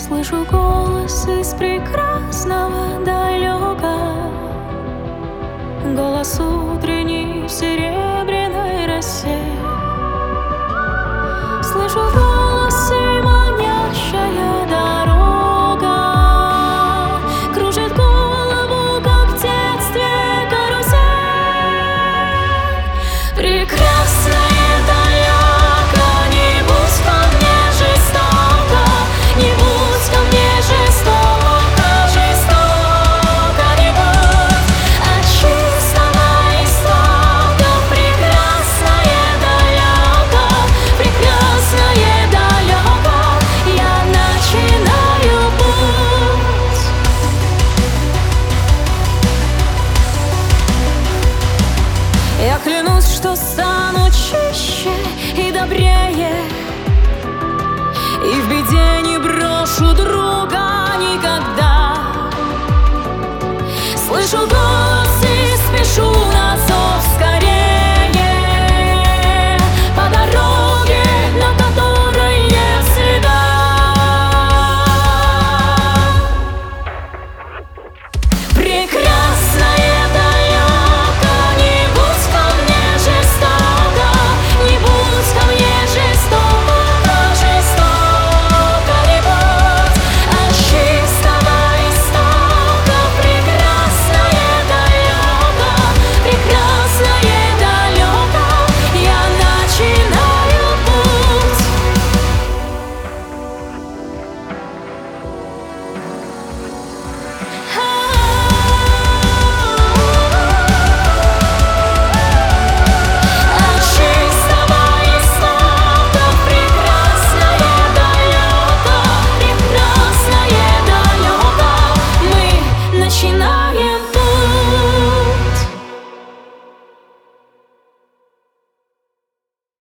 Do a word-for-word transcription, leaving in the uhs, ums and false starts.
Слышу голос из прекрасного далека, голос утренней в серебряной росе. Слышу голос и манящая дорога кружит голову, как в детстве карусель. Прекрасная далека, не будь ко мне жестоко, не будь ко мне жестоко, жестоко не будь от чистого истока. Прекрасная далека, прекрасная далека, я начинаю путь. Я клянусь, что стану чище и добрее, и в беде не брошу друга никогда. Слышу голос